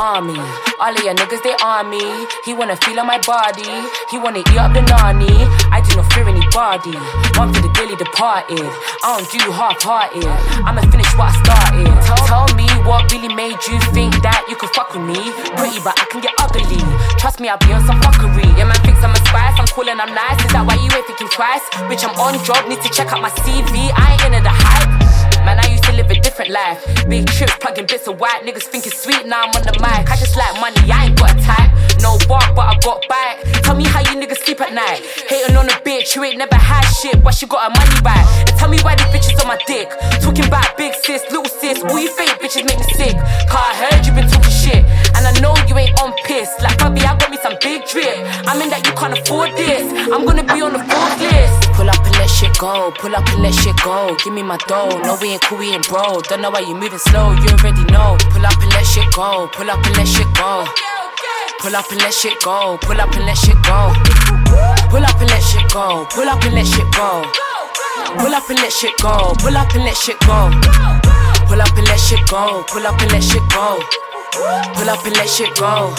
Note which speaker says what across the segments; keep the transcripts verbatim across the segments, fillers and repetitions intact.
Speaker 1: army. All of your niggas, they on me. He wanna feel on my body. He wanna eat up the nani. I do not fear anybody. One for the daily departed. I don't do half-hearted. I'ma finish what I started. Tell, tell me what really made you think that you could fuck with me. Pretty, but I can get ugly. Trust me, I'll be on some fuckery. Yeah, man thinks I'm a spice. I'm cool and I'm nice. Is that why you ain't thinking twice? Bitch, I'm on job. Need to check out my C V. I ain't into the hype. Man, I used to live a different life. Big trips, plugging bits of white. Niggas think it's sweet, now I'm on the mic. I just like money, I ain't got a type. No bark, but I got bite. Tell me how you niggas sleep at night. Hating on a bitch who ain't never had shit, but she got her money back. And tell me why these bitches on my dick. Talking about big sis, little sis. All you fake bitches make me sick. Cause I heard you been talking shit. And I know you ain't on piss. Like, Bobby, I got me some big drip. I mean that you can't afford this. I'm gonna be on the fourth list. Pull up and let shit go. Pull up and let shit go. Give me my dough. No, we ain't cool, we ain't bro. Don't know why you moving slow, you already know. Pull up and let shit go. Pull up and let shit go. Pull up and let shit go. Pull up and let shit go. Pull up and let shit go. Pull up and let shit go. Pull up and let shit go. Pull up and let shit go. Pull up and let shit go. Pull up and let shit go. Pull up and let shit go.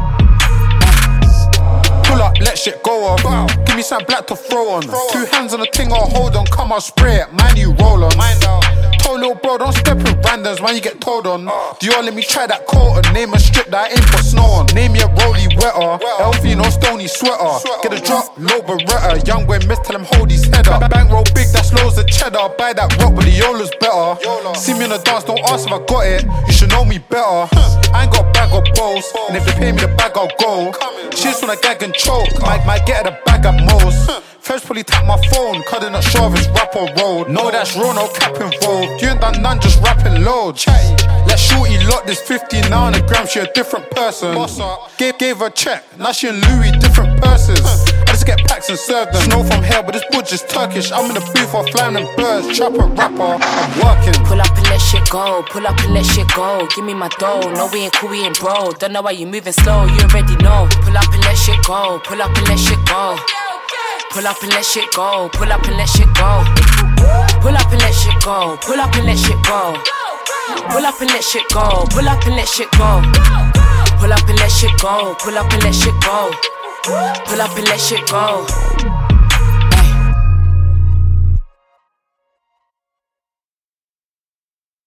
Speaker 2: Pull up, let shit go off. Wow. Give me some black to throw on. Throw Two on. hands on the ting, I'll hold on. Come on, spray it, man, you roll on. Mind out. Told little bro, don't step in randoms, man, you get told on. uh. Do y'all let me try that coat and name a strip that I ain't put snow on. Name your rollie wetter. Elfie, no stony sweater. sweater. Get a drop, low beretta. Young boy miss, tell him hold his head up. Bank roll big, that's loads of cheddar. Buy that rock, but the YOLO's better. Yolo. See me on the dance, don't ask if I got it. You should know me better. Huh. I ain't got a bag of balls, and if they pay me the bag, I'll go. She just wanna gag and choke. Might, might get her the bag at most. First probably tap my phone, cause they're not sure if it's rap or road. No, that's raw, no cap involved. You ain't done none, just rapping load. Let shorty lock this fifty now on the gram, she a different person. Gave, gave her a check, now she in Louis, different purses. I just get packs and serve them. Snow from hell, but this wood just Turkish. I'm in the booth, I'm flying them birds. Trapper, rapper, I'm working.
Speaker 1: Pull up and let shit go, pull up and let shit go. Give me my dough, no we ain't cool, we ain't bro. Don't know why you moving slow, you already know. Pull up and let shit go, pull up and let shit go. Pull up and let shit go, pull up and let shit go. Pull up and let shit go, pull up and let shit go. Pull up and let shit go, pull up and let shit go. Pull up and let shit go, pull up and let shit go. Pull up and let shit go.